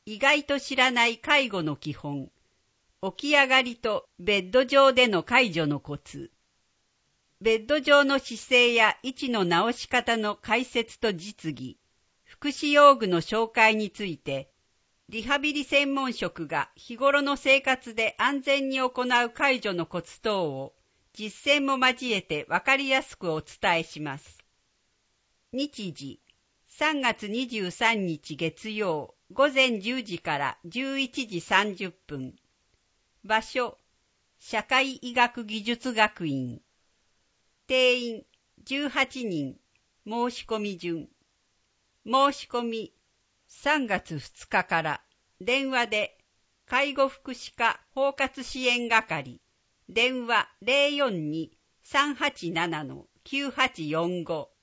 意外と知らない介護の基本、起き上がりとベッド上での介助のコツ、ベッド上の姿勢や位置の直し方の解説と実技、福祉用具の紹介について、リハビリ専門職が日頃の生活で安全に行う介助のコツ等を実践も交えてわかりやすくお伝えします。日時、3月23日月曜午前10時から11時30分。場所、社会医学技術学院。定員18人。申し込み順。申し込み3月2日から電話で介護福祉課包括支援係電話 042-387-9845